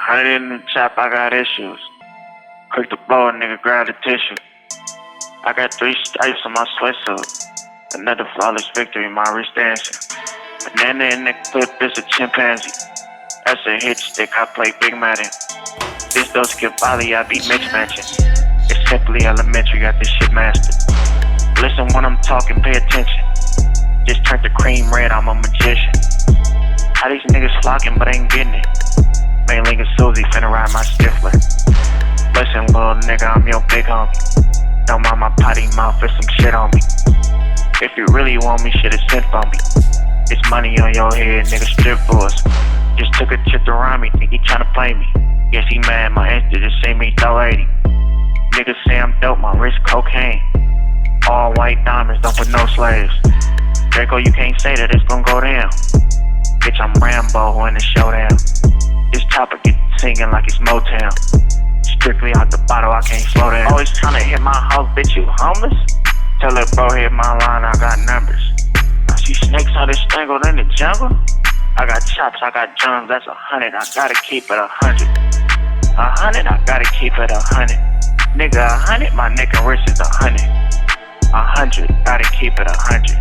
100 in the chop, I got issues. Quick to blow a nigga, grab the tissue. I got 3 stripes on my sweatsuit. Another flawless victory, my wrist dancing. Banana in the clip, this a chimpanzee. That's a hit stick, I play Big Madden. This dose give volley, I be mix matching. It's simply elementary, got this shit mastered. Listen when I'm talking, pay attention. Just turned the cream red, I'm a magician. How these niggas flocking, but ain't getting it. Main link is Susie, finna ride my Stifler. Listen, little nigga, I'm your big homie. Don't mind my potty mouth, there's some shit on me. If you really want me, shit is sent for me. It's money on your head, nigga, strip for us. Just took a trip to Rami, think he tryna play me. Guess he mad, my Insta just see me throw 80. Niggas say I'm dope, my wrist cocaine. All white diamonds, don't put no slaves. Draco, you can't say that it's gon' go down. Bitch, I'm Rambo in the showdown. This chopper get singing like it's Motown. Strictly out the bottle, I can't slow down. Always tryna hit my house, bitch, you homeless? Tell that bro hit my line, I got numbers. I see snakes how they strangled in the jungle. I got chops, I got drums, that's 100. I gotta keep it 100. 100, I gotta keep it 100. Nigga, 100, my neck and wrist is 100. 100, gotta keep it 100.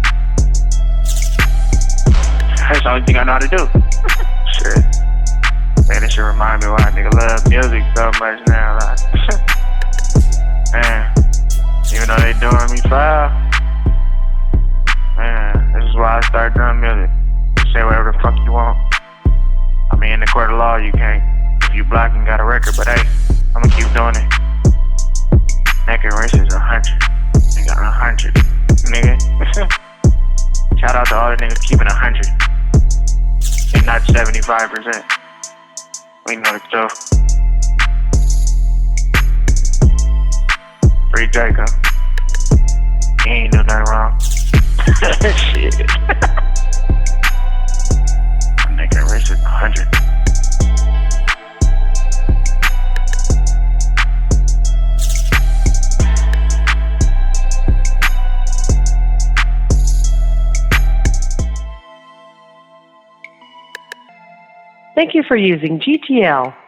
That's the only thing I know how to do. Shit. Man, this shit remind me why a nigga love music so much now. Like, man, even though they doing me foul, man, this is why I started doing music. Say whatever the fuck you want. I mean, in the court of law, you can't. If you black and got a record, but hey, I'ma keep doing it. Neck and wrist is 100. Nigga, 100. Nigga. Shout out to all the niggas keeping 100. And not 75%. We know the truth. Free Draco. He ain't do nothing wrong. Shit. My neck and wrist is 100. Thank you for using GTL.